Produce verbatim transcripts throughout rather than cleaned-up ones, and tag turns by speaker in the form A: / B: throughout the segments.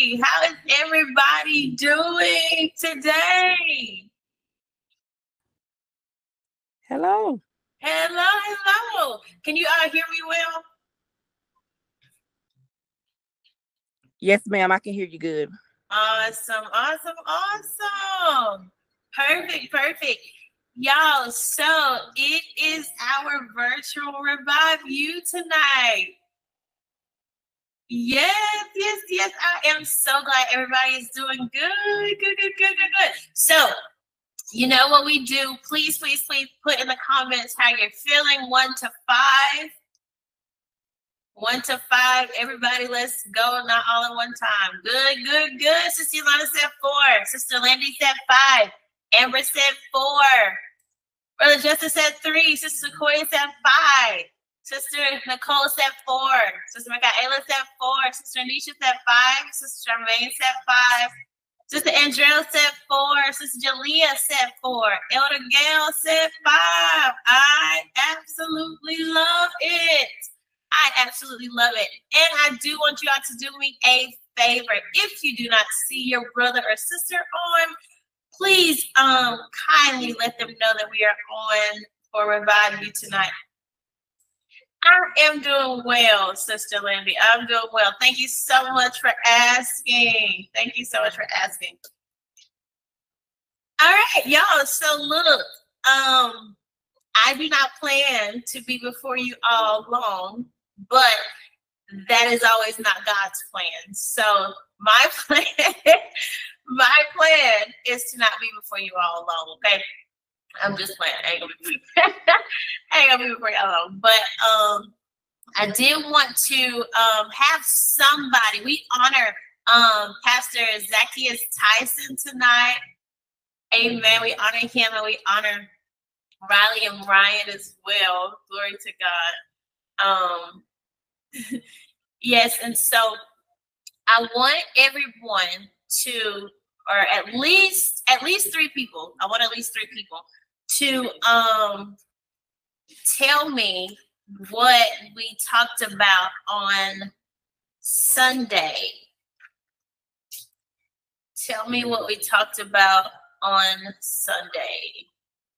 A: everybody. How is everybody doing today?
B: Hello.
A: Hello, hello. Can you uh, hear me well?
B: Yes, ma'am. I can hear you good.
A: Awesome, awesome, awesome. Perfect, perfect. Y'all, so it is our virtual Revive You tonight. Yes, yes, yes. I am so glad everybody is doing good, good, good, good, good, good. So, you know what we do? Please, please, please put in the comments how you're feeling, one to five. One to five. Everybody, let's go. Not all at one time. Good, good, good. Sister Yolanda said four. Sister Lindy said five. Amber said four. Brother Justin said three. Sister Koya said five. Sister Nicole said four. Sister Michaela said four. Sister Anisha said five. Sister Charmaine said five. Sister Andrea said four. Sister Jalea said four. Elder Gail said five. I absolutely love it. I absolutely love it. And I do want you all to do me a favor. If you do not see your brother or sister on, please um kindly let them know that we are on for Revive You tonight. I am doing well, Sister Lindy. I'm doing well. Thank you so much for asking. Thank you so much for asking. All right, y'all. So look, um, I do not plan to be before you all long, but that is always not God's plan. So my plan, my plan is to not be before you all long. Okay. I'm just playing. I ain't gonna be, I ain't gonna be before y'all long. But um, I did want to um have somebody. We honor um Pastor Zacchaeus Tyson tonight. Amen. We honor him and we honor Riley and Ryan as well. Glory to God. Um, yes, and so I want everyone to, or at least at least three people. I want at least three people to um tell me what we talked about on Sunday. Tell me what we talked about on Sunday.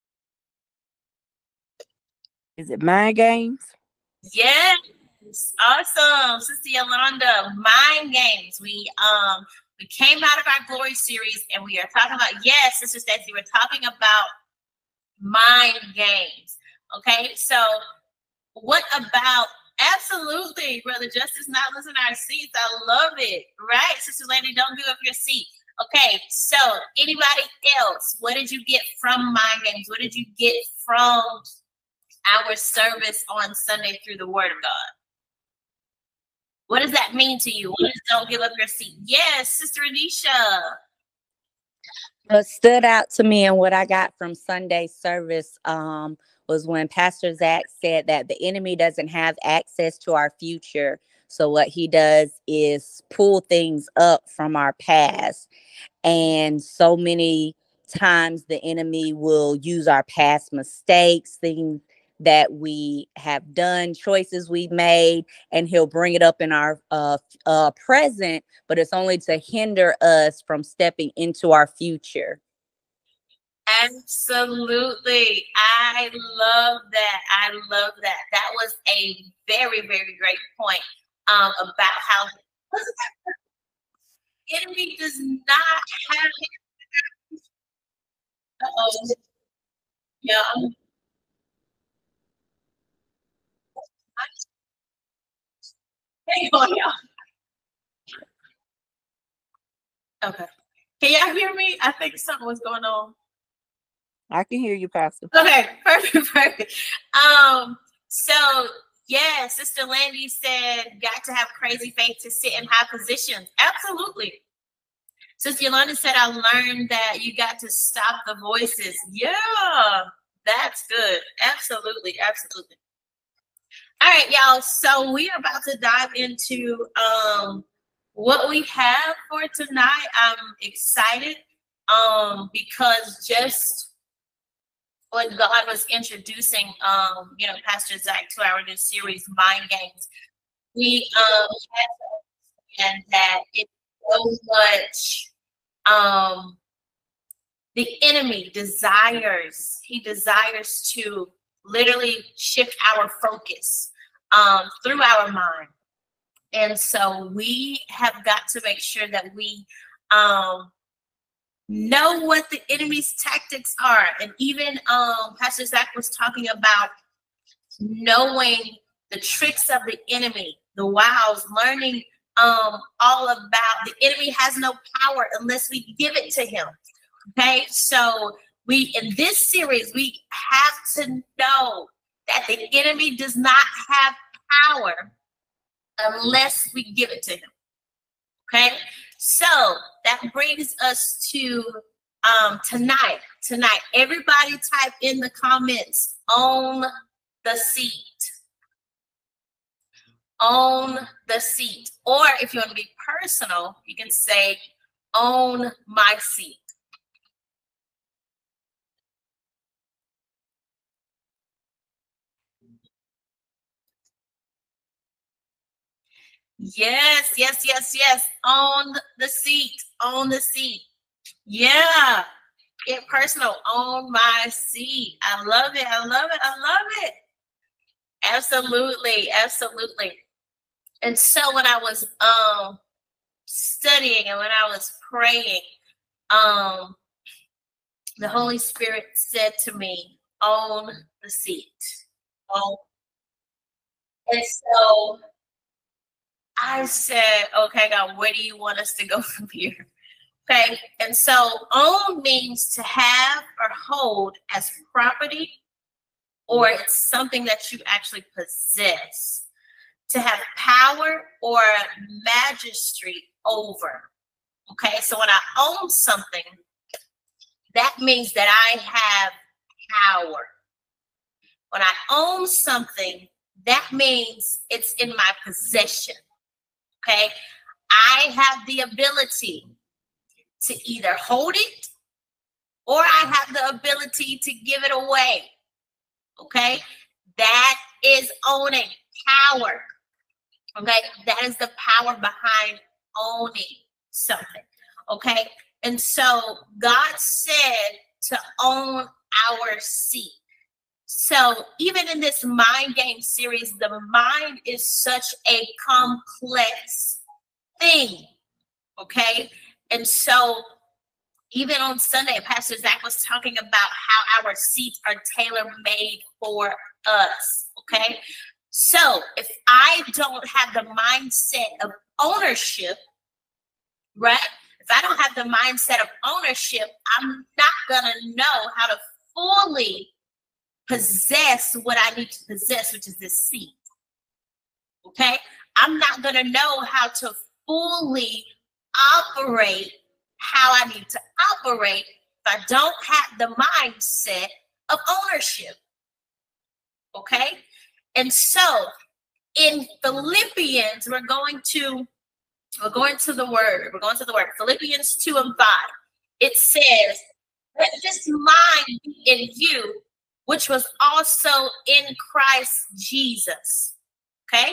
B: Is it mind games?
A: Yes. Awesome. Sister Yolanda, mind games. We um we came out of our glory series and we are talking about, yes, Sister Stacy, we're talking about mind games. Okay, so what about, absolutely, Brother Justice not losing our seats. I love it. Right, Sister Landy, don't give up your seat. Okay, so anybody else, what did you get from mind games? What did you get from our service on Sunday through the Word of God? What does that mean to you? What is don't give up your seat? Yes, Sister Anisha.
B: What stood out to me and what I got from Sunday service um, was when Pastor Zach said that the enemy doesn't have access to our future. So what he does is pull things up from our past. And so many times the enemy will use our past mistakes, things that we have done, choices we made, and he'll bring it up in our uh, uh, present, but it's only to hinder us from stepping into our future.
A: Absolutely. I love that. I love that. That was a very, very great point um, about how the enemy does not have. Uh-oh. Yeah. Hang on, y'all. Okay. Can y'all hear me? I think something was going on.
B: I can hear you, Pastor.
A: Okay, perfect, perfect. Um, so yeah, Sister Landy said, got to have crazy faith to sit in high positions. Absolutely. Sister Yolanda said, I learned that you got to stop the voices. Yeah, that's good. Absolutely, absolutely. All right, y'all. So we are about to dive into um what we have for tonight. I'm excited um because just when God was introducing um you know Pastor Zach to our new series Mind Games, we um had to understand that it's so much. Um, the enemy desires, he desires to literally shift our focus um, through our mind. And so we have got to make sure that we um, know what the enemy's tactics are. And even um, Pastor Zach was talking about knowing the tricks of the enemy, the wiles, learning um, all about the enemy has no power unless we give it to him. Okay, so we in this series, we have to know that the enemy does not have power unless we give it to him. Okay, so that brings us to um, tonight. Tonight, everybody type in the comments, own the seat. Own the seat. Or if you want to be personal, you can say, own my seat. Yes, yes, yes, yes. Own the seat. Own the seat. Yeah. Get personal. Own my seat. I love it. I love it. I love it. Absolutely. Absolutely. And so when I was um studying and when I was praying, um, the Holy Spirit said to me, own the seat. Own. And so I said, okay, God, where do you want us to go from here? Okay, and so own means to have or hold as property, or it's something that you actually possess. To have power or magistrate over. Okay, so when I own something, that means that I have power. When I own something, that means it's in my possession. Okay, I have the ability to either hold it or I have the ability to give it away. Okay, that is owning power. Okay, that is the power behind owning something. Okay, and so God said to own our seat. So even in this mind game series, the mind is such a complex thing. Okay, and so even on Sunday, Pastor Zach was talking about how our seats are tailor-made for us. Okay, so if I don't have the mindset of ownership, right? If I don't have the mindset of ownership, I'm not gonna know how to fully possess what I need to possess, which is this seat. Okay? I'm not gonna know how to fully operate how I need to operate if I don't have the mindset of ownership. Okay? And so in Philippians, we're going to we're going to the word. We're going to the word. Philippians two and five. It says, let this mind be in you, which was also in Christ Jesus. Okay?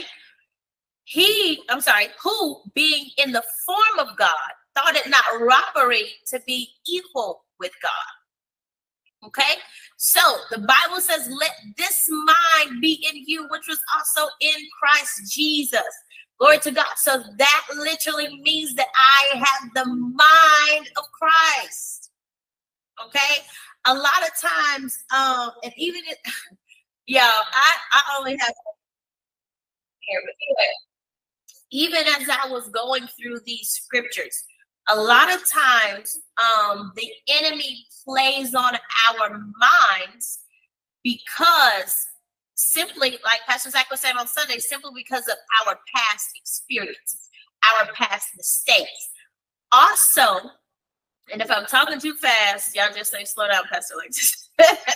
A: He, I'm sorry, who being in the form of God, thought it not robbery to be equal with God. Okay? So the Bible says, let this mind be in you, which was also in Christ Jesus. Glory to God. So that literally means that I have the mind of Christ. Okay? A lot of times, um, and even it, yeah, I, I only have here, but anyway, even as I was going through these scriptures, a lot of times um, the enemy plays on our minds because simply, like Pastor Zach was saying on Sunday, simply because of our past experiences, our past mistakes. Also, and if I'm talking too fast, y'all just say, slow down, Pastor Alexis.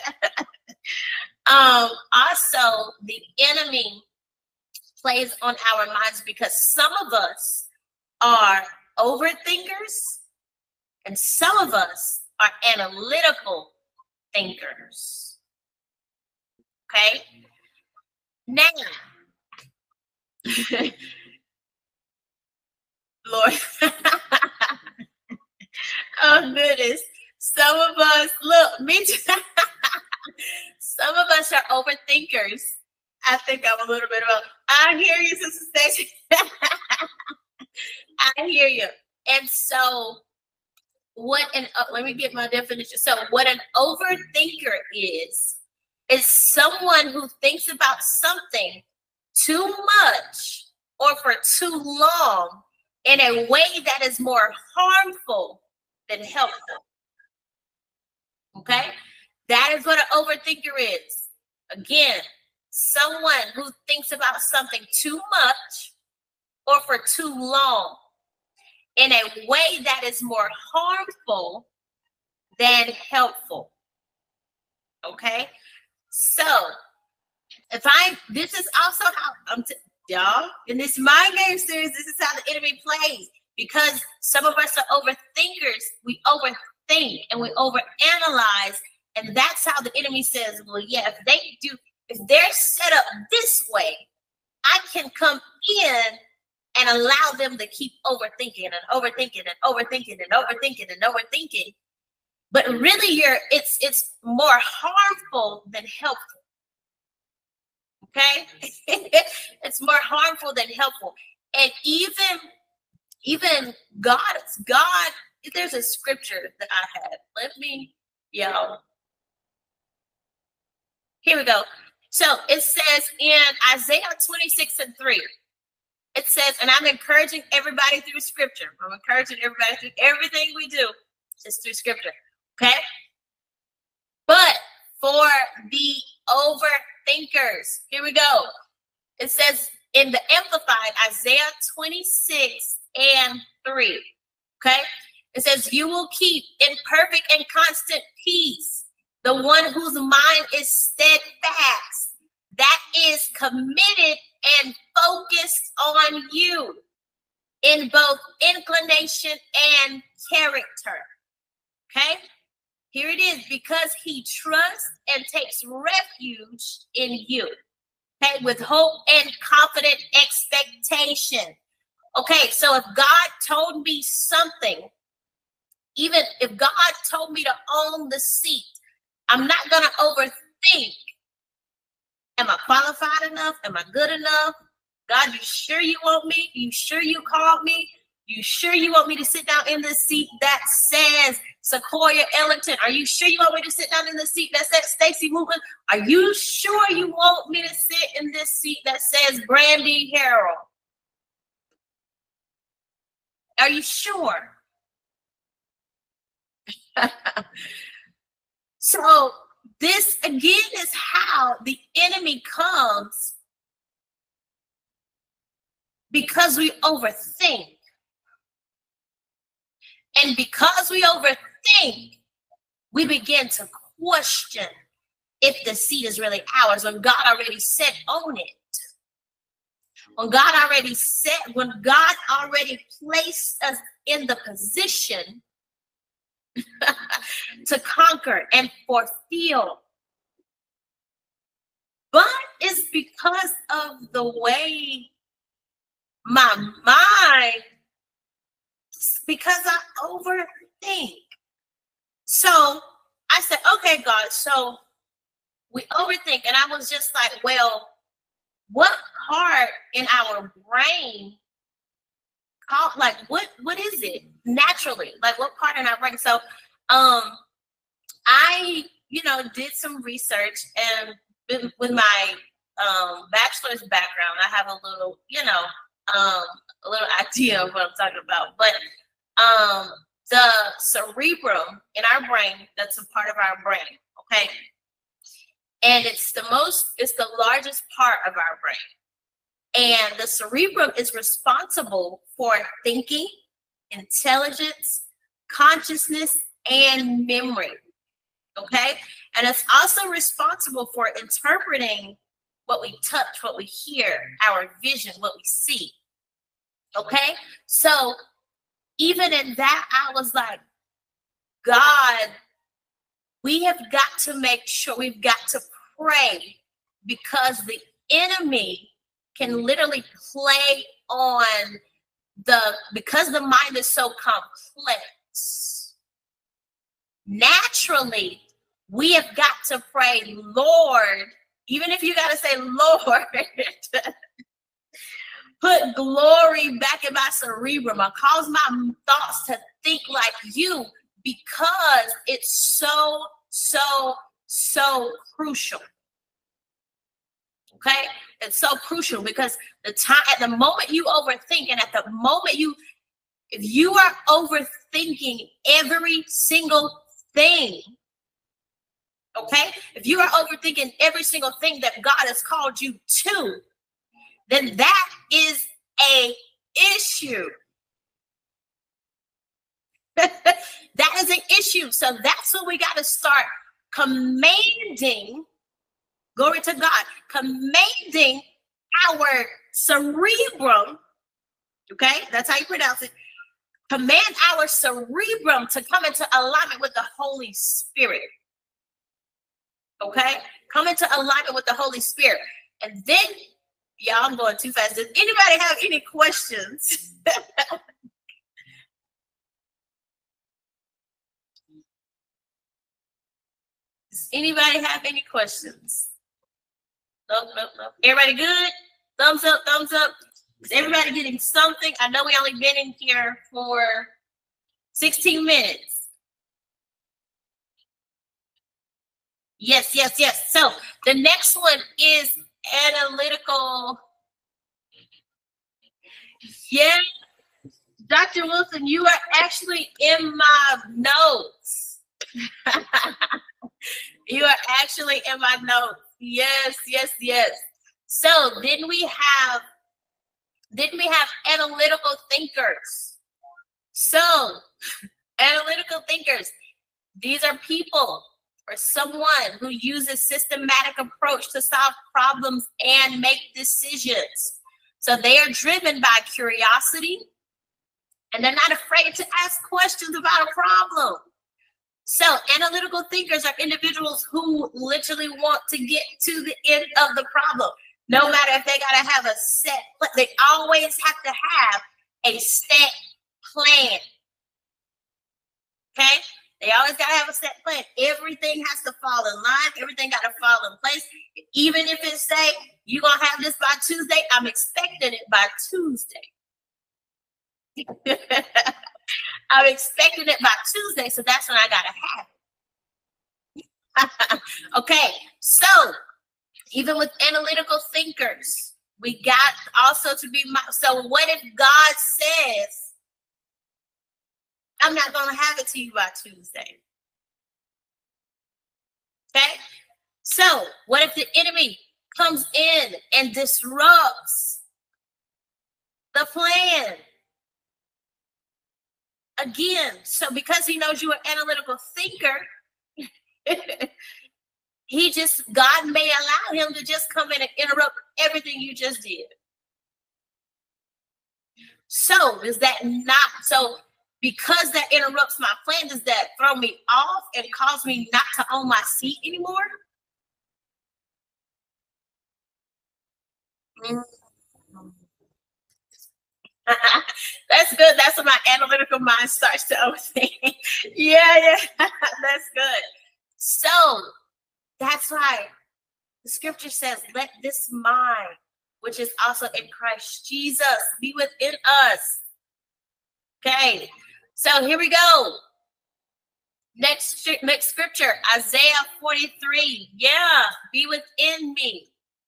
A: um, also, the enemy plays on our minds because some of us are overthinkers and some of us are analytical thinkers. Okay? Now, Lord, goodness. Some of us, look, me too. Some of us are overthinkers. I think I'm a little bit of a, I hear you, Sister Stacy. I hear you. And so what an, uh, let me get my definition. So what an overthinker is, is someone who thinks about something too much or for too long in a way that is more harmful than helpful. Okay? That is what an overthinker is. Again, someone who thinks about something too much or for too long in a way that is more harmful than helpful. Okay? So, if I, this is also how, I'm t- y'all, in this mind game series, this is how the enemy plays. Because some of us are overthinkers, we overthink and we overanalyze, and that's how the enemy says, well, yeah, if they do, if they're set up this way, I can come in and allow them to keep overthinking and overthinking and overthinking and overthinking and overthinking. But really, you're it's it's more harmful than helpful. Okay? It's more harmful than helpful. And even, even God, God, there's a scripture that I have. Let me, yo. Here we go. So it says in Isaiah twenty-six and three, it says, and I'm encouraging everybody through scripture. I'm encouraging everybody through everything we do is through scripture. Okay? But for the overthinkers, here we go. It says in the Amplified, Isaiah twenty-six and three. Okay? It says, you will keep in perfect and constant peace the one whose mind is steadfast, that is committed and focused on you in both inclination and character. Okay? Here it is, because he trusts and takes refuge in you. Okay, with hope and confident expectation. Okay, so if God told me something, even if God told me to own the seat, I'm not going to overthink. Am I qualified enough? Am I good enough? God, you sure you want me? You sure you called me? You sure you want me to sit down in the seat that says Sequoia Ellington? Are you sure you want me to sit down in the seat that says Stacy Woodman? Are you sure you want me to sit in this seat that says Brandy Harrell? Are you sure? So this again is how the enemy comes, because we overthink. And because we overthink, we begin to question if the seat is really ours when God already said own it. When God already said, when God already placed us in the position to conquer and fulfill. But it's because of the way my mind, because I overthink. So I said, okay, God, so we overthink. And I was just like, well, what part in our brain, like what, what is it naturally? Like what part in our brain? So um, I, you know, did some research, and with my um, bachelor's background, I have a little, you know, um, a little idea of what I'm talking about. But um, the cerebrum in our brain, that's a part of our brain, okay? And it's the most, it's the largest part of our brain. And the cerebrum is responsible for thinking, intelligence, consciousness, and memory, okay? And it's also responsible for interpreting what we touch, what we hear, our vision, what we see, okay? So even in that, I was like, God, we have got to make sure, we've got to pray, because the enemy can literally play on the, because the mind is so complex, naturally, we have got to pray, Lord, even if you got to say, Lord, put glory back in my cerebrum, or cause my thoughts to think like you, because it's so, so, so crucial. Okay? It's so crucial because the time, at the moment you overthink, and at the moment you, if you are overthinking every single thing, okay? If you are overthinking every single thing that God has called you to, then that is a issue. That is an issue. So that's what we got to start commanding. Glory to God. Commanding our cerebrum. Okay, that's how you pronounce it. Command our cerebrum to come into alignment with the Holy Spirit. Okay, come into alignment with the Holy Spirit. And then, y'all, I'm going too fast. Does anybody have any questions? Does anybody have any questions? Nope, nope, nope. Everybody good? Thumbs up, thumbs up. Is everybody getting something? I know we only been in here for sixteen minutes. Yes, yes, yes. So the next one is analytical. Yeah, Doctor Wilson, you are actually in my notes. You are actually in my notes. Yes, yes, yes. So then we have, then we have analytical thinkers. So analytical thinkers, these are people or someone who uses systematic approach to solve problems and make decisions. So they are driven by curiosity, and they're not afraid to ask questions about a problem. So analytical thinkers are individuals who literally want to get to the end of the problem. No matter if they got to have a set, but they always have to have a set plan. Okay? They always got to have a set plan. Everything has to fall in line. Everything got to fall in place. Even if it say, you're going to have this by Tuesday, I'm expecting it by Tuesday. I'm expecting it by Tuesday, so that's when I got to have it. Okay, so even with analytical thinkers, we got also to be, so what if God says, I'm not going to have it to you by Tuesday? Okay, so what if the enemy comes in and disrupts the plan? Again, so because he knows you're an analytical thinker, he just, God may allow him to just come in and interrupt everything you just did. So is that not, so because that interrupts my plan, does that throw me off and cause me not to own my seat anymore? Mm. That's good. That's when my analytical mind starts to overthink. Yeah, yeah, that's good. So that's why the scripture says, let this mind, which is also in Christ Jesus, be within us. Okay, so here we go. Next, next scripture, Isaiah forty-three. Yeah, be within me.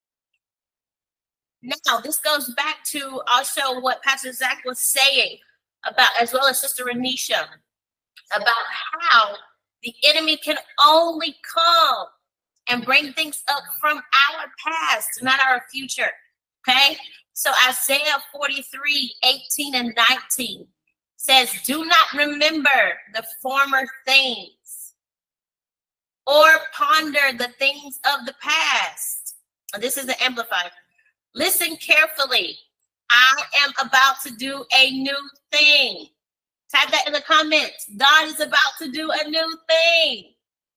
A: Now, this goes back to also what Pastor Zach was saying about, as well as Sister Renisha, about how the enemy can only come and bring things up from our past, not our future. Okay? So Isaiah forty-three, eighteen and nineteen says, do not remember the former things or ponder the things of the past. And this is the Amplified. Listen carefully. I am about to do a new thing. Type that in the comments. God is about to do a new thing.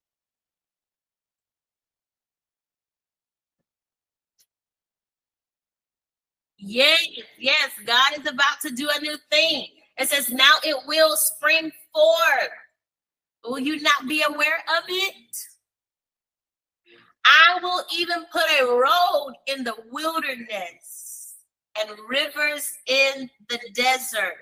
A: Yes, yes, God is about to do a new thing. It says, now it will spring forth. Will you not be aware of it? I will even put a road in the wilderness and rivers in the desert.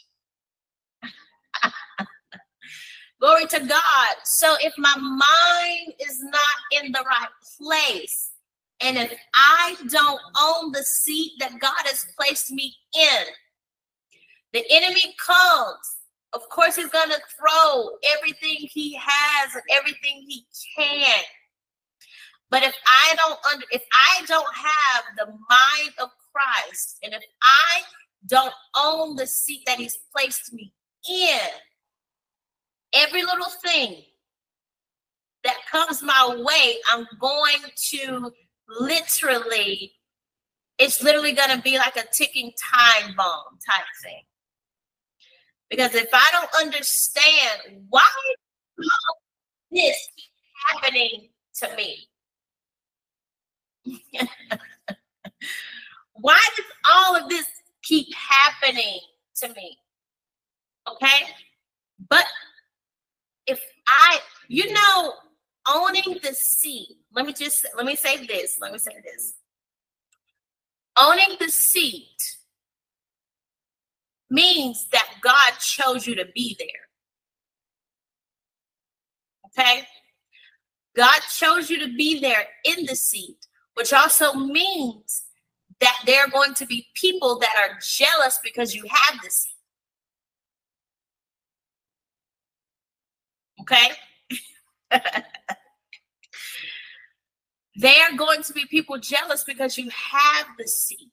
A: Glory to God. So if my mind is not in the right place, and if I don't own the seat that God has placed me in, the enemy comes. Of course, he's going to throw everything he has and everything he can. But if I don't under, if I don't have the mind of Christ, and if I don't own the seat that he's placed me in, every little thing that comes my way, I'm going to literally, it's literally going to be like a ticking time bomb type thing. Because if I don't understand why this is happening to me, why does all of this keep happening to me? Okay? But if I, you know, owning the seat, let me just, let me say this, let me say this. Owning the seat means that God chose you to be there. Okay? God chose you to be there in the seat, which also means that there are going to be people that are jealous because you have the seat. Okay? There are going to be people jealous because you have the seat.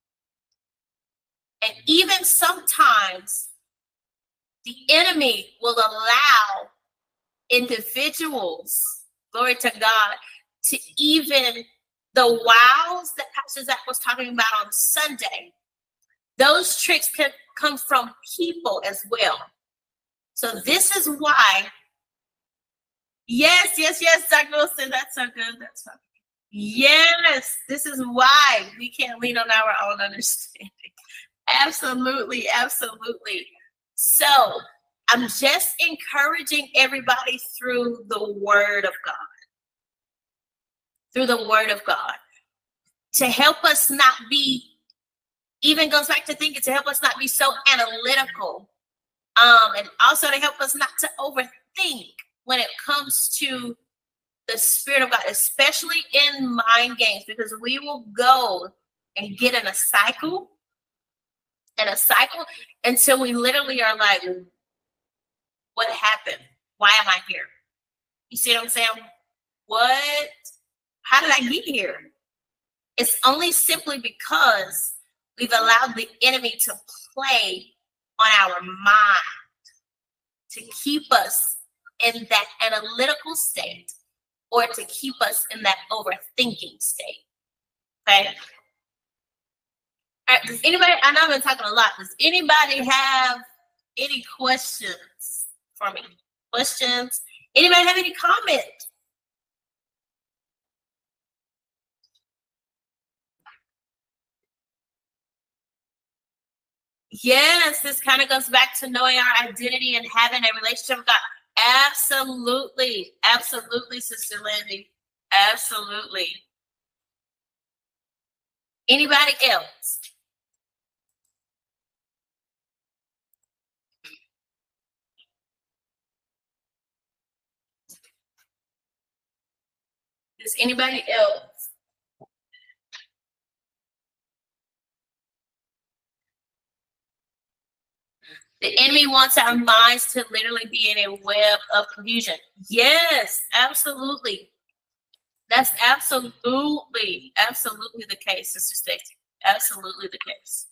A: And even sometimes the enemy will allow individuals, glory to God, to even the wows that Pastor Zach was talking about on Sunday, those tricks can come from people as well. So this is why, yes, yes, yes, Doctor Wilson, that's so good, that's so good. Yes, this is why we can't lean on our own understanding. Absolutely, absolutely. So I'm just encouraging everybody through the word of God, through the word of God, to help us not be, even goes back to thinking, to help us not be so analytical, um, and also to help us not to overthink when it comes to the Spirit of God, especially in mind games, because we will go and get in a cycle and a cycle until we literally are like, what happened? Why am I here? You see what I'm saying? What? How did I get here? It's only simply because we've allowed the enemy to play on our mind to keep us in that analytical state, or to keep us in that overthinking state. Okay? All right, does anybody, I know I've been talking a lot. Does anybody have any questions for me? Questions? Anybody have any comments? Yes, this kind of goes back to knowing our identity and having a relationship with God. Absolutely. Absolutely, Sister Lindy. Absolutely. Anybody else? Does anybody else? The enemy wants our minds to literally be in a web of confusion. Yes, absolutely. That's absolutely, absolutely the case, Sister Stacy. Absolutely the case.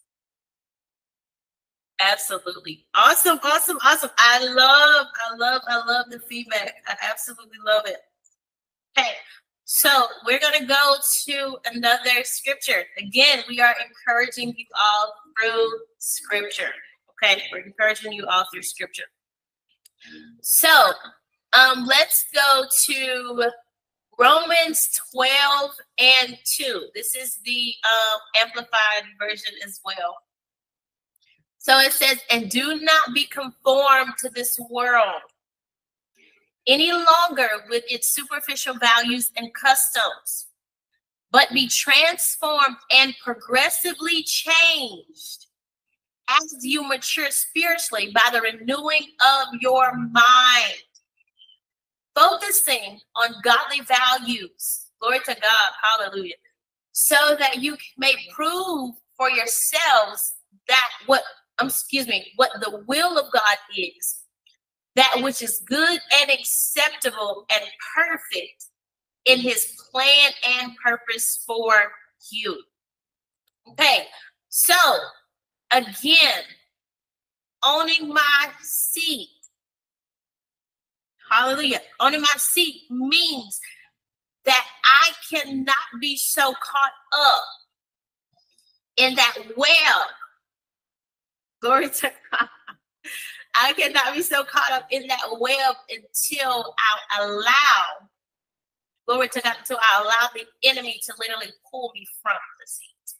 A: Absolutely. Awesome, awesome, awesome. I love, I love, I love the feedback. I absolutely love it. Okay, so we're going to go to another scripture. Again, we are encouraging you all through scripture. Okay, we're encouraging you all through scripture. So um, let's go to Romans twelve and two. This is the um, amplified version as well. So it says, and do not be conformed to this world, any longer with its superficial values and customs, but be transformed and progressively changed as you mature spiritually by the renewing of your mind, focusing on godly values. Glory to God. Hallelujah. So that you may prove for yourselves that what, um, excuse me, what the will of God is, that which is good and acceptable and perfect in his plan and purpose for you. Okay, so again, owning my seat. Hallelujah. Owning my seat means that I cannot be so caught up in that web. Glory to God. I cannot be so caught up in that web until I allow, glory to God, until I allow the enemy to literally pull me from the seat.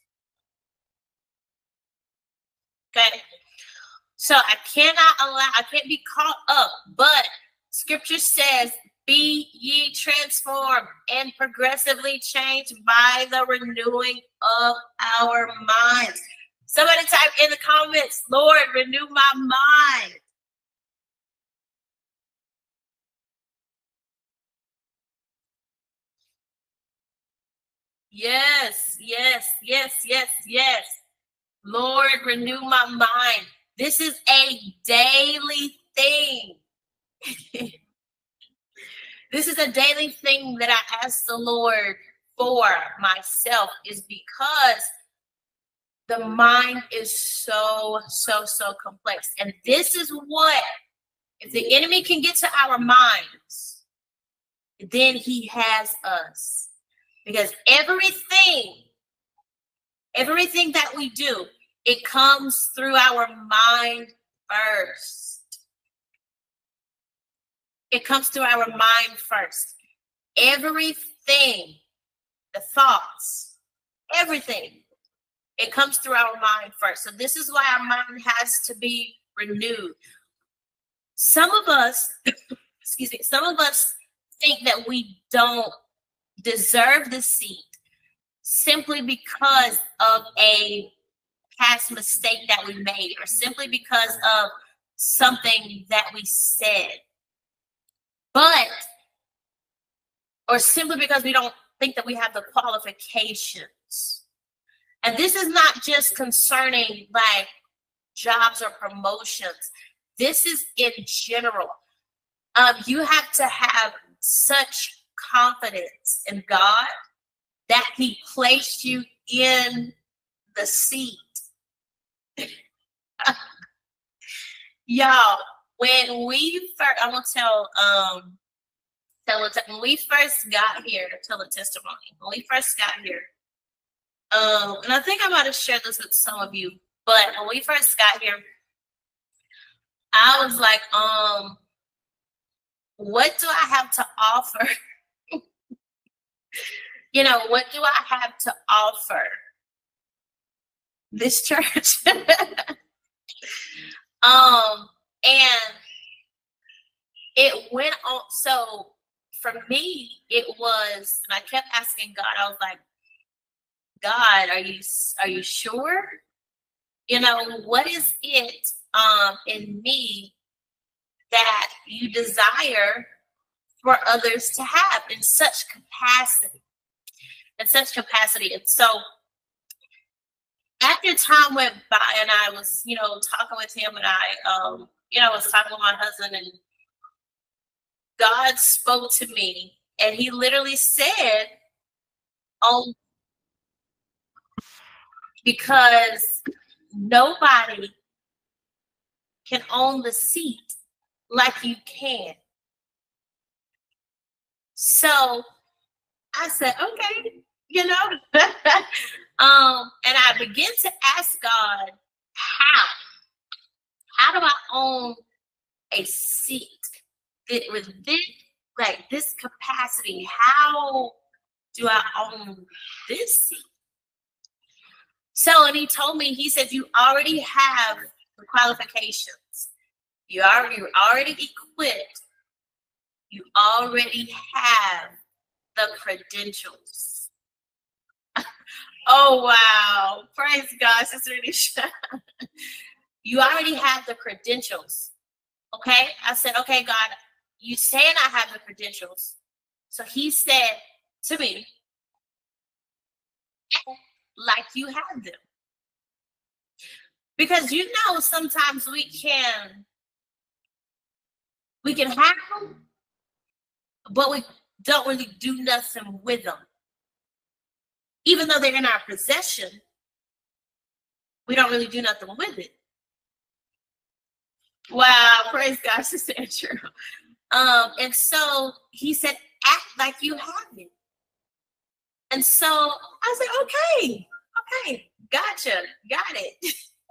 A: Okay? So I cannot allow, I can't be caught up, but scripture says, be ye transformed and progressively changed by the renewing of our minds. Somebody type in the comments, Lord, renew my mind. Yes, yes, yes, yes, yes. Lord, renew my mind. This is a daily thing. This is a daily thing that I ask the Lord for myself, is because the mind is so, so, so complex. And this is what, if the enemy can get to our minds, then he has us. Because everything, everything that we do, it comes through our mind first. It comes through our mind first. Everything, the thoughts, everything, it comes through our mind first. So this is why our mind has to be renewed. Some of us, excuse me, some of us think that we don't deserve the seat simply because of a past mistake that we made, or simply because of something that we said. But, or simply because we don't think that we have the qualifications. And this is not just concerning like jobs or promotions. This is in general. Um, you have to have such confidence in God that he placed you in the seat. Y'all, when we first, I'm gonna tell um tell a, when we first got here, tell a testimony. When we first got here, um, and I think I might have shared this with some of you, but when we first got here, I was like, um, what do I have to offer? You know, what do I have to offer this church? um, and it went on. So for me, it was, and I kept asking God. I was like, God, are you are you sure? You know, what is it um in me that you desire for others to have in such capacity? In such capacity. And so after time went by and I was, you know, talking with him, and I, um, you know, was talking with my husband, and God spoke to me, and he literally said, oh, because nobody can own the seat like you can. So I said, okay, you know, um, and I began to ask God, how? How do I own a seat that with this, like this capacity? How do I own this seat? So, and he told me, he said, you already have the qualifications. You are, you're already equipped. You already have the credentials. Oh, wow. Praise God, Sister Anisha. You already have the credentials. Okay? I said, okay, God, you saying I have the credentials. So he said to me, like you have them. Because you know, sometimes we can, we can have them, but we don't really do nothing with them. Even though they're in our possession, we don't really do nothing with it. Wow, praise God, Sister Andrew. Um, and so he said, act like you have it. And so I said, okay, okay, gotcha, got it.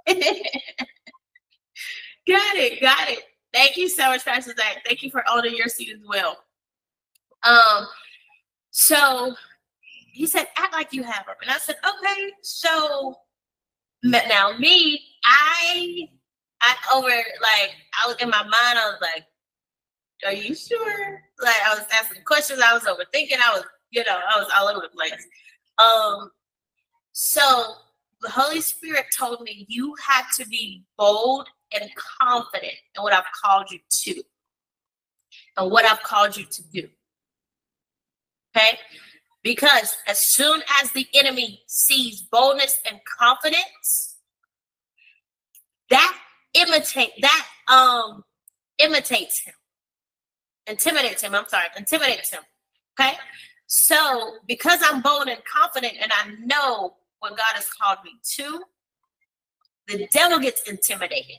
A: Got it, got it. Thank you so much, Pastor Zach. Thank you for owning your seat as well. Um, so he said, act like you have them. And I said, okay, so now me, I I over like I was in my mind, I was like, are you sure? Like I was asking questions, I was overthinking, I was, you know, I was all over the place. Um, so the Holy Spirit told me you have to be bold and confident in what I've called you to and what I've called you to do. Okay? Because as soon as the enemy sees boldness and confidence, that imitate that um imitates him, intimidates him. I'm sorry, intimidates him. Okay, so because I'm bold and confident, and I know what God has called me to, the devil gets intimidated.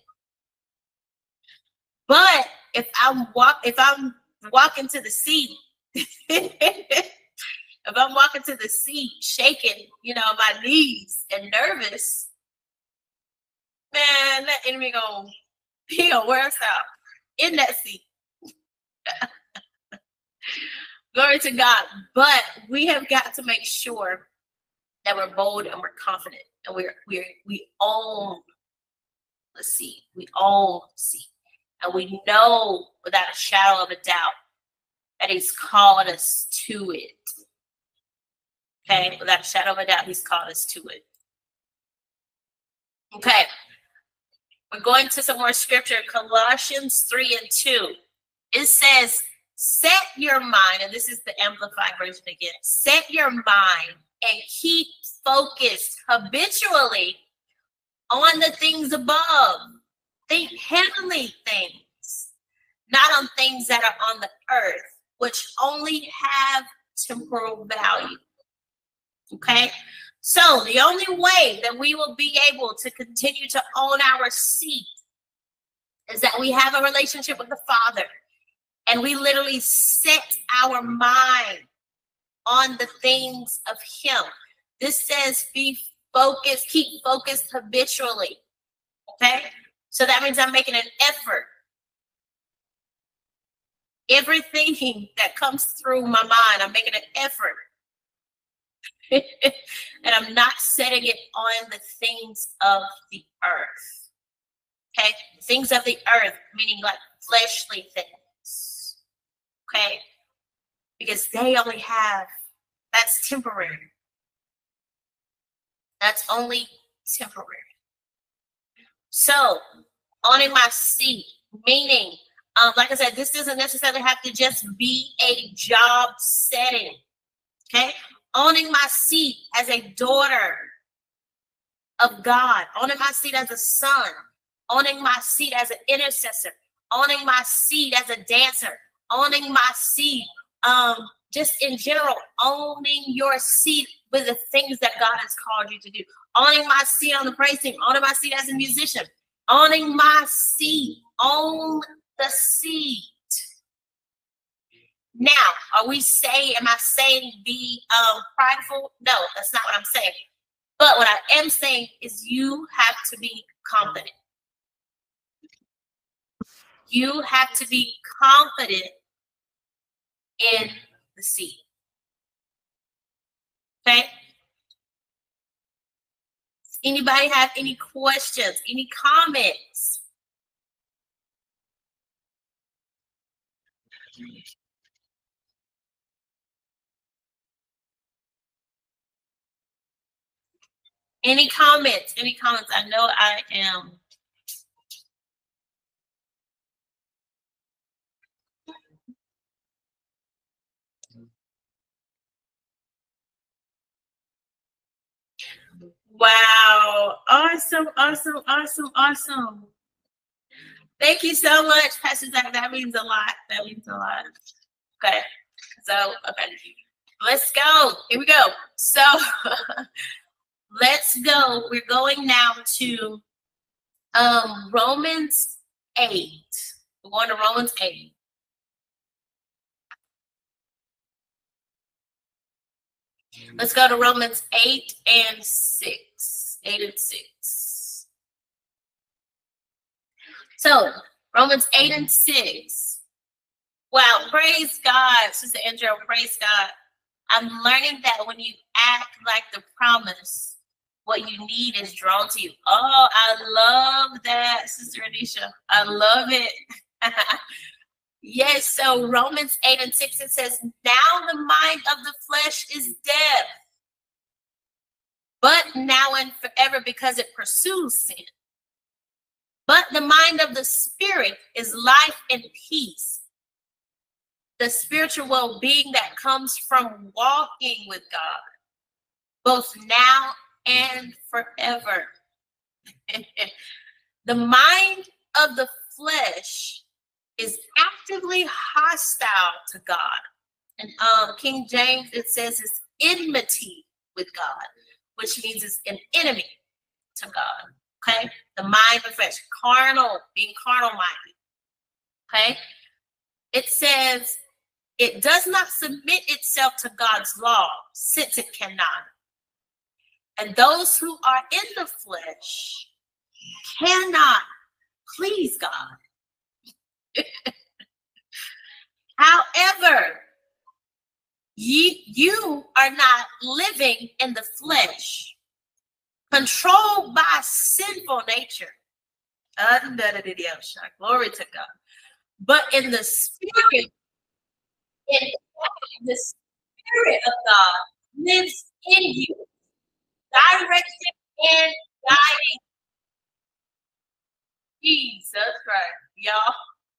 A: But if I'm walk, if I'm walking to the seat. If I'm walking to the seat shaking, you know, my knees and nervous, man, that enemy gonna, he gonna wear us out in that seat. Glory to God. But we have got to make sure that we're bold and we're confident and we're we're we own the seat. We own the seat. And we know without a shadow of a doubt that he's calling us to it. Okay, without a shadow of a doubt, he's called us to it. Okay, we're going to some more scripture. Colossians three and two. It says, set your mind, and this is the Amplified version again. Set your mind and keep focused habitually on the things above. Think heavenly things, not on things that are on the earth, which only have temporal value. Okay, so the only way that we will be able to continue to own our seat is that we have a relationship with the Father and we literally set our mind on the things of him. This says be focused, keep focused habitually. Okay, so that means I'm making an effort. Everything that comes through my mind, I'm making an effort. And I'm not setting it on the things of the earth. Okay? Things of the earth, meaning like fleshly things. Okay? Because they only have, that's temporary. That's only temporary. So, owning my seat, meaning, um, like I said, this doesn't necessarily have to just be a job setting. Okay? Owning my seat as a daughter of God, owning my seat as a son, owning my seat as an intercessor, owning my seat as a dancer, owning my seat, um, just in general, owning your seat with the things that God has called you to do, owning my seat on the praise team, owning my seat as a musician, owning my seat, own the seat. Now, are we saying, am I saying be um, prideful? No, that's not what I'm saying. But what I am saying is you have to be confident. You have to be confident in the seat. Okay? Anybody have any questions, any comments? Any comments? Any comments? I know I am. Wow. Awesome, awesome, awesome, awesome. Thank you so much, Pastor Zach. That means a lot. That means a lot. Okay. So, okay. Let's go. Here we go. So, let's go. We're going now to um, Romans eight. We're going to Romans eight. Let's go to Romans eight and six. eight and six. So, Romans eight and six. Wow, praise God, Sister Andrew, praise God. I'm learning that when you act like the promise, what you need is drawn to you. Oh, I love that, Sister Anisha. I love it. Yes, so Romans eight and six, it says, now the mind of the flesh is death, but now and forever because it pursues sin. But the mind of the spirit is life and peace. The spiritual well-being that comes from walking with God, both now and forever. The mind of the flesh is actively hostile to God. And um, King James, it says it's enmity with God, which means it's an enemy to God. Okay? The mind of the flesh, carnal, being carnal-minded. Okay? It says it does not submit itself to God's law, since it cannot. And those who are in the flesh cannot please God. However, ye, you are not living in the flesh, controlled by sinful nature. Glory to God. But in the spirit, in the spirit of God lives in you, directing and guiding. Jesus Christ, y'all.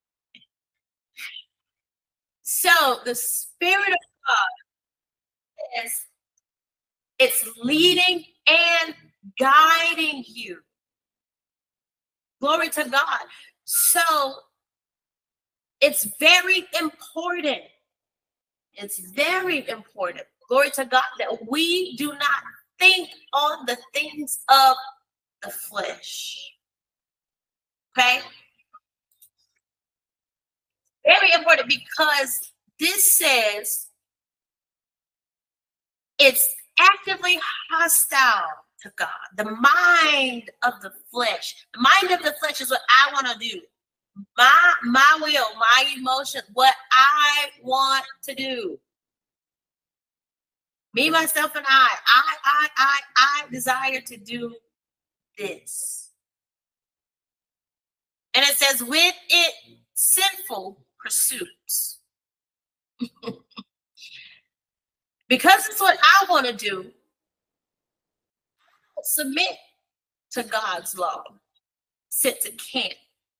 A: So the Spirit of God is it's leading and guiding you. Glory to God. So it's very important. It's very important. Glory to God that we do not think on the things of the flesh. Okay? Very important, because this says it's actively hostile to God. The mind of the flesh. The mind of the flesh is what I want to do. My, my will, my emotion, what I want to do. Me, myself, and I. I, I, I, I desire to do this. And it says, with it, sinful pursuits. Because it's what I want to do, submit to God's law, since it can't.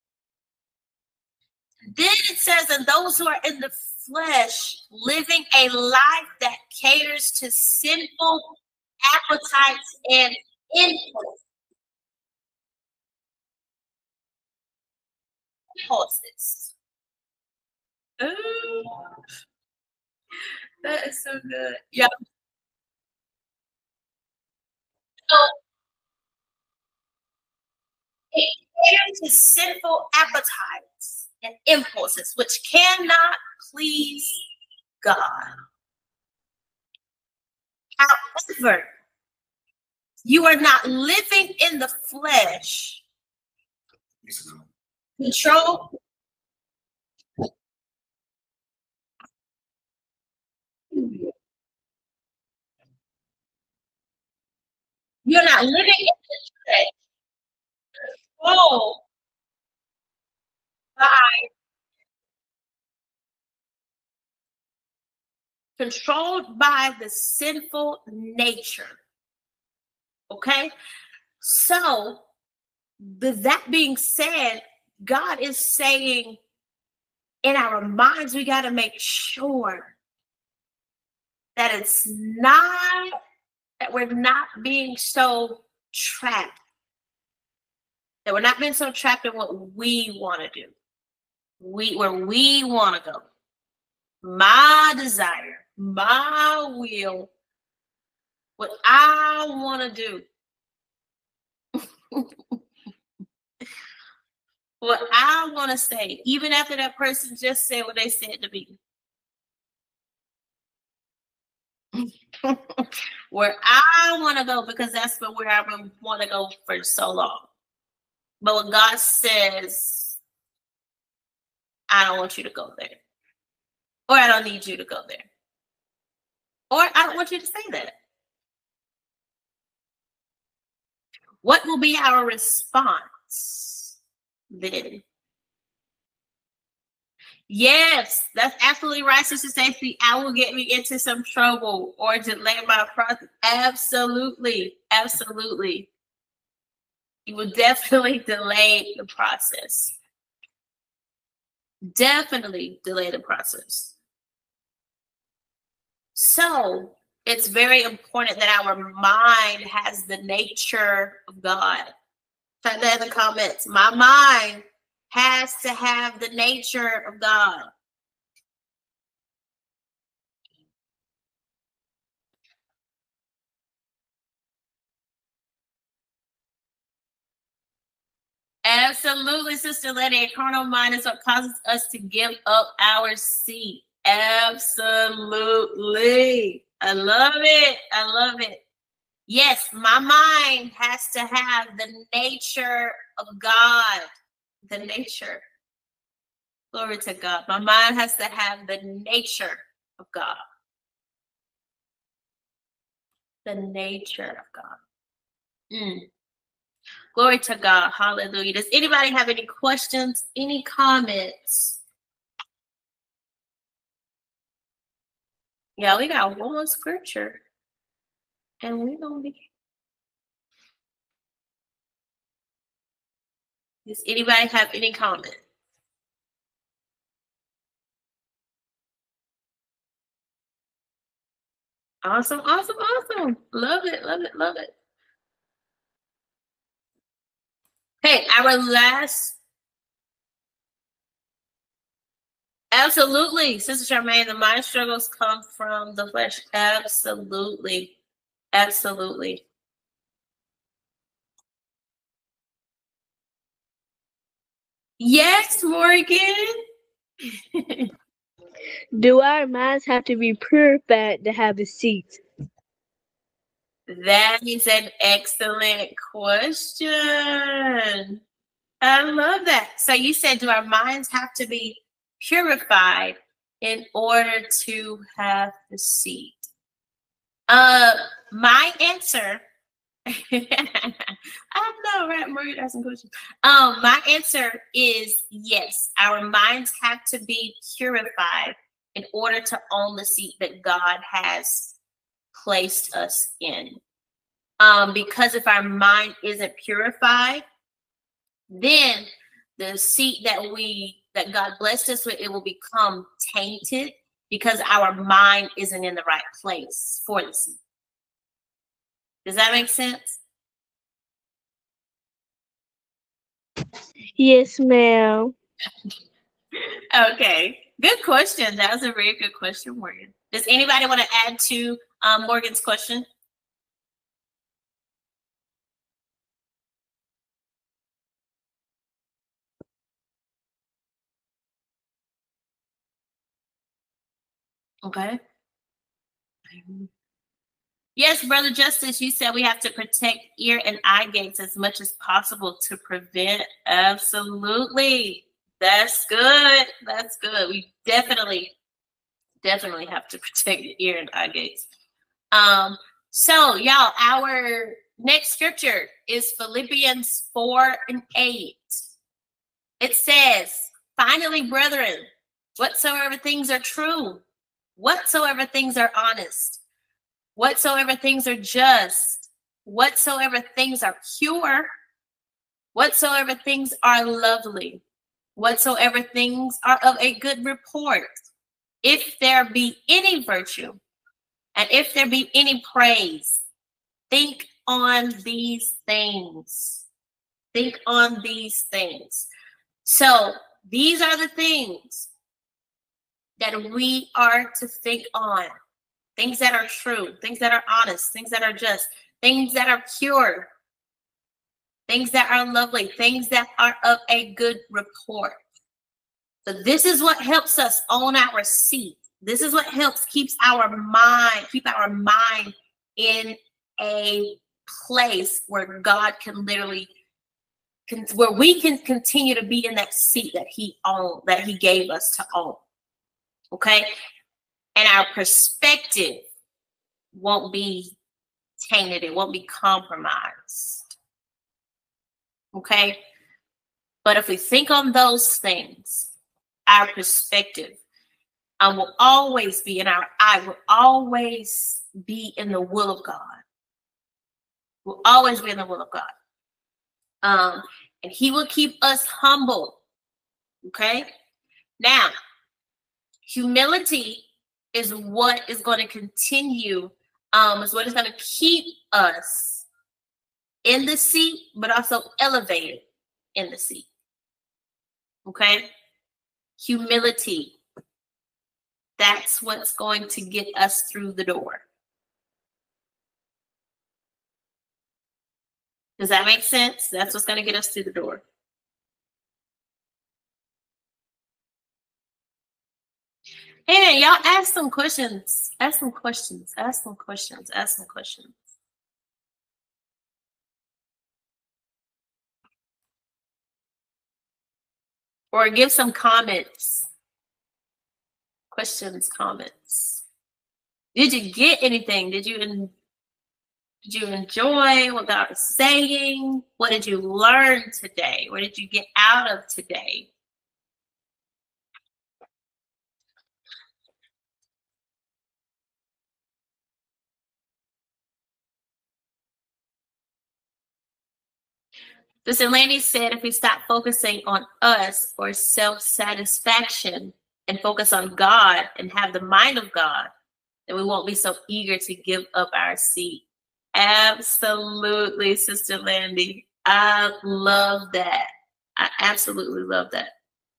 A: Then it says, and those who are in the flesh, living a life that caters to sinful appetites and impulses. Impulses. Ooh, that is so good. Yeah. So it caters to sinful appetites and impulses, which cannot please God. However, you are not living in the flesh. Control. You're not living in the flesh. Controlled by controlled by the sinful nature. Okay? So, with that being said, God is saying in our minds, we got to make sure that it's not, that we're not being so trapped, that we're not being so trapped in what we want to do, we where we want to go. My desire, my will, what I want to do. What I want to say, even after that person just said what they said to me. Where I want to go, because that's where I want to go for so long. But when God says, I don't want you to go there, or I don't need you to go there, or I don't want you to say that, what will be our response then? Yes, that's absolutely right, Sister Stacey. I will get me into some trouble or delay my process. Absolutely. Absolutely. You will definitely delay the process. Definitely delay the process. So it's very important that our mind has the nature of God. Type that in the comments. My mind has to have the nature of God. Absolutely, Sister Letty. A carnal mind is what causes us to give up our seat. Absolutely. I love it. I love it. Yes, my mind has to have the nature of God. The nature. Glory to God. My mind has to have the nature of God. The nature of God. Mm. Glory to God. Hallelujah. Does anybody have any questions? Any comments? Yeah, we got one more scripture. And we're going to be. Does anybody have any comment? Awesome, awesome, awesome. Love it, love it, love it. Hey, our last. Absolutely. Sister Charmaine, the mind struggles come from the flesh. Absolutely. Absolutely. Yes, Morgan.
C: Do our minds have to be purified to have a seat?
A: That is an excellent question. I love that. So you said, do our minds have to be purified in order to have the seat? Uh, my answer, I know, right? Morgan asking questions. Um, my answer is yes. Our minds have to be purified in order to own the seat that God has placed us in. Um, because if our mind isn't purified, then the seat that we that God blessed us with, it will become tainted because our mind isn't in the right place for the seat. Does that make sense?
C: Yes, ma'am.
A: Okay, good question. That was a very good question, Morgan. Does anybody want to add to um, Morgan's question? Okay. Yes, Brother Justice, you said we have to protect ear and eye gates as much as possible to prevent. Absolutely. That's good. That's good. We definitely, definitely have to protect the ear and eye gates. Um, so y'all, our next scripture is Philippians four and eight. It says, finally, brethren, whatsoever things are true, whatsoever things are honest, whatsoever things are just, whatsoever things are pure, whatsoever things are lovely, whatsoever things are of a good report, if there be any virtue, and if there be any praise, think on these things. Think on these things. So these are the things that we are to think on. Things that are true, things that are honest, things that are just, things that are pure, things that are lovely, things that are of a good report. So this is what helps us own our seat. This is what helps keeps our mind, keep our mind in a place where God can literally, can, where we can continue to be in that seat that he owned, that he gave us to own. Okay? And our perspective won't be tainted. It won't be compromised. Okay? But if we think on those things, our perspective um, will always be in our eye, will always be in the will of God. Will always be in the will of God. Um, and he will keep us humble. Okay? Now, humility is what is going to continue, um, is what is going to keep us in the seat, but also elevated in the seat. Okay? Humility. That's what's going to get us through the door. Does that make sense? That's what's going to get us through the door. Hey, man, y'all ask some questions. Ask some questions. Ask some questions. Ask some questions. Or give some comments. Questions, comments. Did you get anything? Did you, did you enjoy what God was saying? What did you learn today? What did you get out of today? Sister Landy said if we stop focusing on us or self-satisfaction and focus on God and have the mind of God, then we won't be so eager to give up our seat. Absolutely, Sister Landy. I love that. I absolutely love that.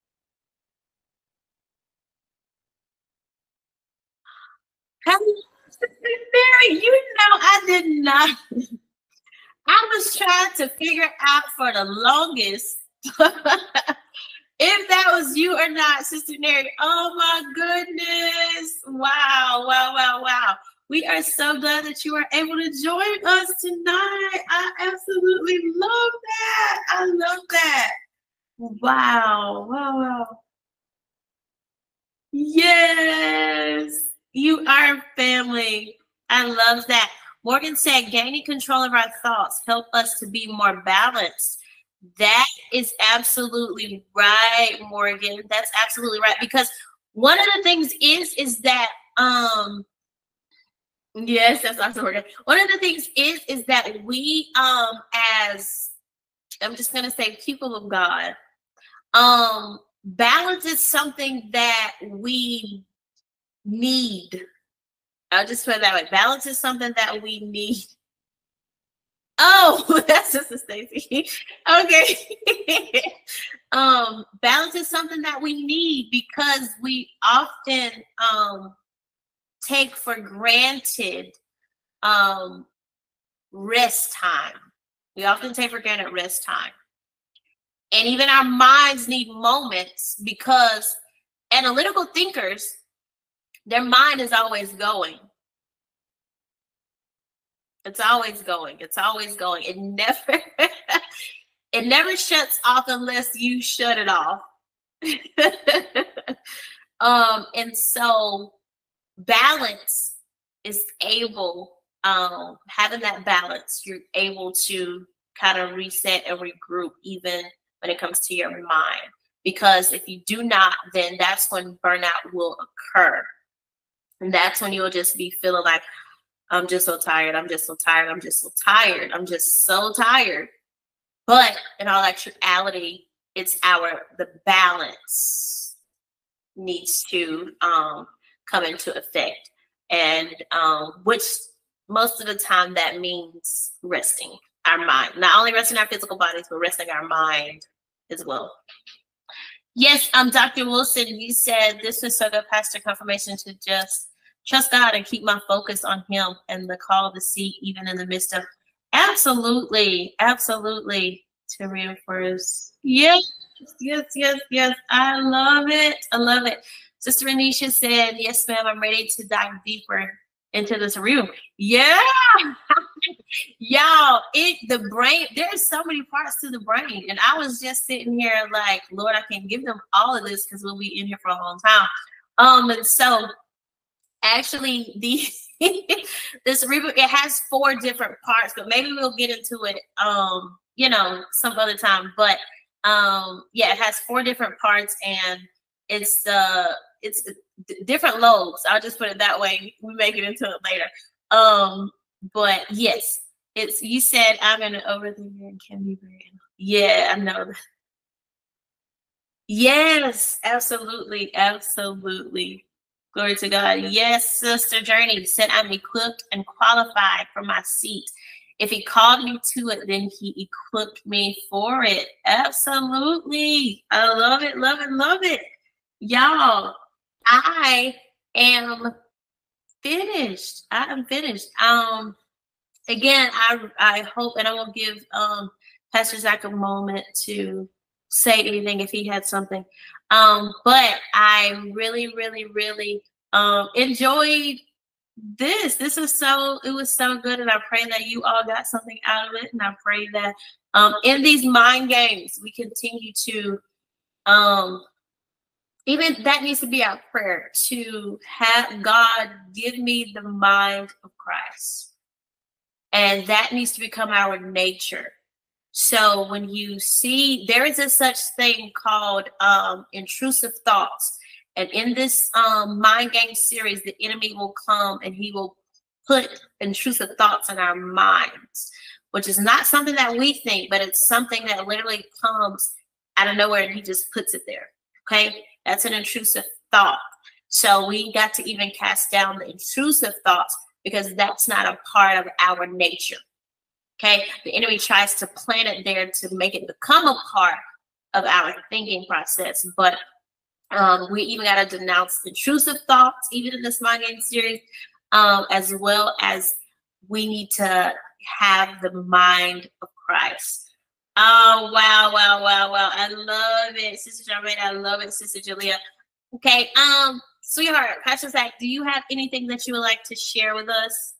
A: Sister Mary, you know I did not. I was trying to figure out for the longest if that was you or not, Sister Mary. Oh my goodness. Wow, wow, wow, wow. We are so glad that you are able to join us tonight. I absolutely love that. I love that. Wow, wow, wow. Yes, you are family. I love that. Morgan said, gaining control of our thoughts help us to be more balanced. That is absolutely right, Morgan. That's absolutely right. Because one of the things is, is that, um, yes, that's also Morgan. One of the things is, is that we, um, as, I'm just going to say people of God, um, balance is something that we need. I'll just put it that way. Balance is something that we need. Oh, that's Sister Stacy. Okay. um, balance is something that we need because we often um, take for granted um, rest time. We often take for granted rest time. And even our minds need moments because analytical thinkers, their mind is always going. It's always going. It's always going. It never, it never shuts off unless you shut it off. um, and so balance is able, um, having that balance, you're able to kind of reset and regroup even when it comes to your mind. Because if you do not, then that's when burnout will occur. And that's when you'll just be feeling like, I'm just so tired. I'm just so tired. I'm just so tired. I'm just so tired. But in all actuality, it's our the balance needs to um, come into effect, and um, which most of the time that means resting our mind, not only resting our physical bodies, but resting our mind as well. Yes, um, Doctor Wilson, you said this was so good, Pastor, confirmation to just trust God and keep my focus on Him and the call to see, even in the midst of. Absolutely, absolutely. To reinforce. Yes, yes, yes, yes. I love it. I love it. Sister Renisha said, yes, ma'am, I'm ready to dive deeper into this room. Yeah. Y'all, it the brain, there's so many parts to the brain. And I was just sitting here like, Lord, I can't give them all of this because we'll be in here for a long time. Um, and so actually the this reboot, it has four different parts, but maybe we'll get into it um you know some other time. But um yeah, it has four different parts, and it's the it's d- different loads. I'll just put it that way. We may get into it later. Um but yes, it's, you said I'm an overthinker and can be very, yeah, I know that. Yes, absolutely, absolutely. Glory to God. Yes, Sister Journey said I'm equipped and qualified for my seat. If He called me to it, then He equipped me for it. Absolutely. I love it, love it, love it. Y'all, I am finished. I am finished. Um, again, I I hope, and I will give um Pastor Zach a moment to say anything if he had something. Um, but I really, really, really um enjoyed this. This is so, it was so good, and I pray that you all got something out of it. And I pray that um in these mind games we continue to um even that needs to be our prayer, to have God give me the mind of Christ. And that needs to become our nature. So when you see, there is a such thing called um, intrusive thoughts. And in this um, mind game series, the enemy will come and he will put intrusive thoughts in our minds, which is not something that we think, but it's something that literally comes out of nowhere and he just puts it there. Okay, that's an intrusive thought. So we got to even cast down the intrusive thoughts, because that's not a part of our nature. Okay, the enemy tries to plant it there to make it become a part of our thinking process. But um, we even got to denounce intrusive thoughts, even in this mind game series, um, as well as we need to have the mind of Christ. Oh, wow, wow, wow, wow. I love it, Sister Charmaine. I love it, Sister Julia. Okay, um, sweetheart, Pastor Zach, do you have anything that you would like to share with us?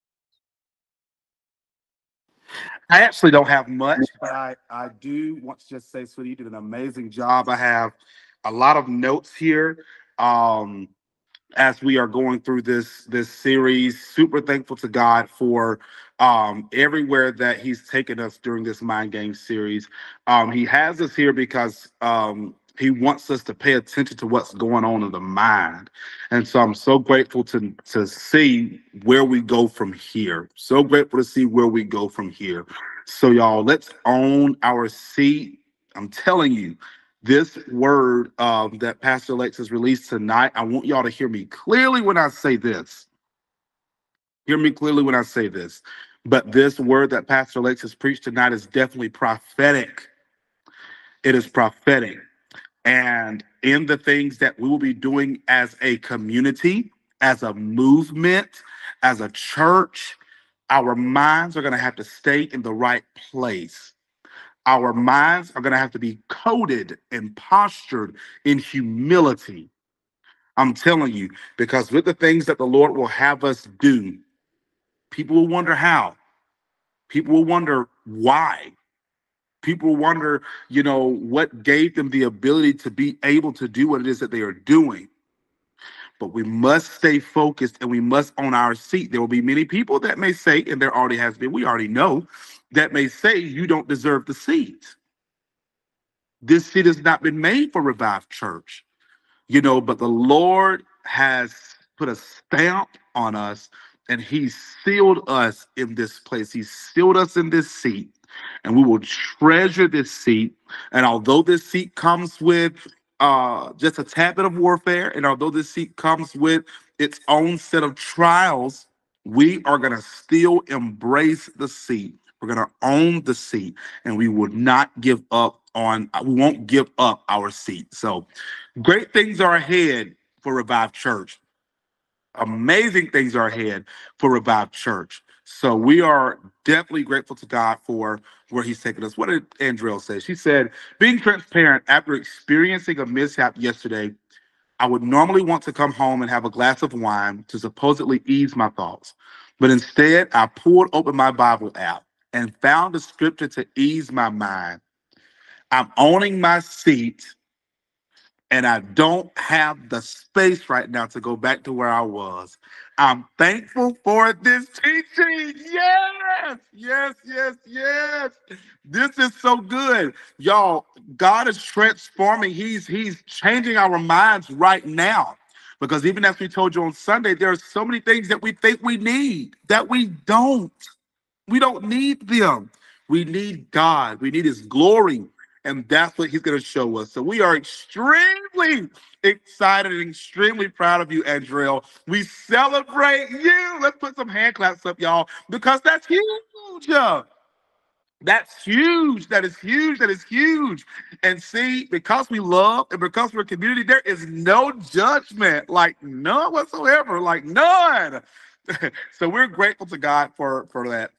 D: I actually don't have much, but I, I do want to just say, sweetie, you did an amazing job. I have a lot of notes here um, as we are going through this this series. Super thankful to God for um, everywhere that He's taken us during this Mind Game series. Um, he has us here because um, He wants us to pay attention to what's going on in the mind. And so I'm so grateful to, to see where we go from here. So grateful to see where we go from here. So y'all, let's own our seat. I'm telling you, this word um, that Pastor Alexis released tonight, I want y'all to hear me clearly when I say this. Hear me clearly when I say this. But this word that Pastor Alexis preached tonight is definitely prophetic. It is prophetic. And in the things that we will be doing as a community, as a movement, as a church, our minds are going to have to stay in the right place. Our minds are going to have to be coded and postured in humility. I'm telling you, because with the things that the Lord will have us do, people will wonder how. People will wonder why. People wonder, you know, what gave them the ability to be able to do what it is that they are doing. But we must stay focused and we must own our seat. There will be many people that may say, and there already has been, we already know, that may say you don't deserve the seat. This seat has not been made for Revive Church, you know, but the Lord has put a stamp on us and he sealed us in this place. He sealed us in this seat, and we will treasure this seat. And although this seat comes with uh, just a tad bit of warfare, and although this seat comes with its own set of trials, we are going to still embrace the seat. We're going to own the seat, and we will not give up on, we won't give up our seat. So great things are ahead for Revive Church. Amazing things are ahead for Revive Church. So we are definitely grateful to God for where he's taken us. What did Andrell say? She said, being transparent, after experiencing a mishap yesterday, I would normally want to come home and have a glass of wine to supposedly ease my thoughts. But instead, I pulled open my Bible app and found a scripture to ease my mind. I'm owning my seat, and I don't have the space right now to go back to where I was. I'm thankful for this teaching. Yes, yes, yes, yes. This is so good. Y'all, God is transforming. He's, he's changing our minds right now. Because even as we told you on Sunday, there are so many things that we think we need that we don't. We don't need them. We need God. We need his glory. And that's what he's going to show us. So we are extremely excited and extremely proud of you, Andrell. We celebrate you. Let's put some hand claps up, y'all, because that's huge. That's huge. That is huge. That is huge. And see, because we love and because we're a community, there is no judgment, like none whatsoever, like none. So we're grateful to God for, for that.